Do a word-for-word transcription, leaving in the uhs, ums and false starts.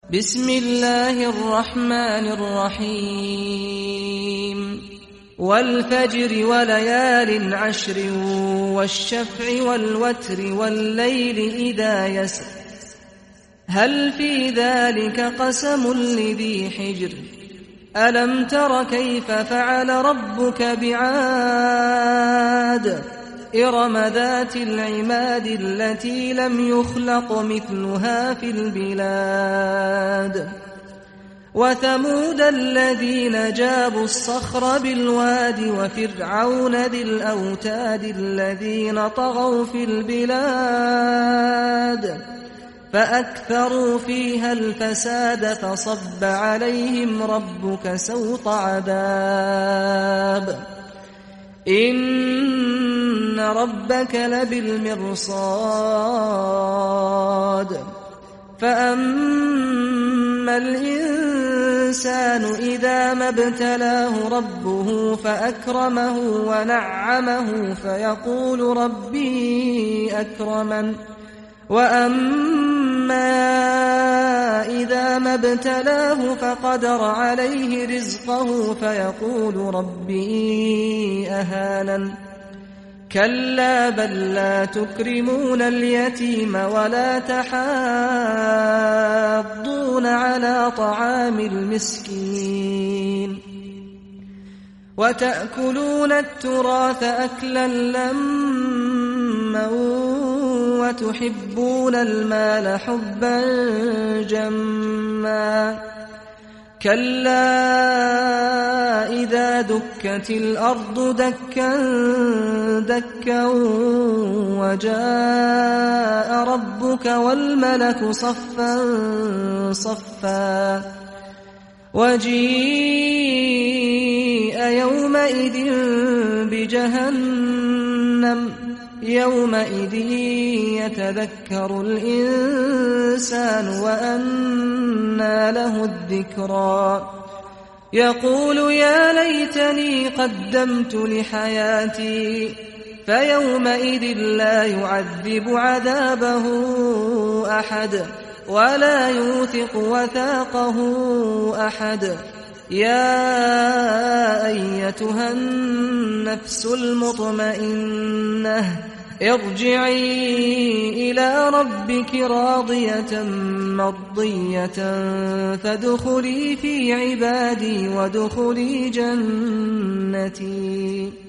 بسم الله الرحمن الرحيم والفجر وليال عشر والشفع والوتر والليل إذا يسر هل في ذلك قسم لذي حجر ألم تر كيف فعل ربك بعاد إرم ذات العماد التي لم يخلق مثلها في البلاد وثمود الذين جابوا الصخر بالواد وفرعون ذي الأوتاد الذين طغوا في البلاد فأكثروا فيها الفساد فصب عليهم ربك سوط عذاب إن ربك لبالمرصاد فأما الإنسان إذا ما ابتلاه ربه فأكرمه ونعمه فيقول ربي أكرمن وأما إذا ما ابتلاه فقدر عليه رزقه فيقول ربي أهانن كلا بل لا تكرمون اليتيم ولا تحاضون على طعام المسكين وتأكلون التراث أكلا لما وتحبون المال حبا جما كلا إذا دكت الأرض دكا دكا وجاء ربك والملك صفا صفا وجيء يومئذ بجهنم يومئذ يتذكر الإنسان وأنى له الذكرى يقول يا ليتني قدمت لحياتي فيومئذ لا يعذب عذابه أحد ولا يوثق وثاقه أحد يا أيتها النفس المطمئنة ارجعي إلى ربك راضية مرضية فادخلي في عبادي وادخلي جنتي.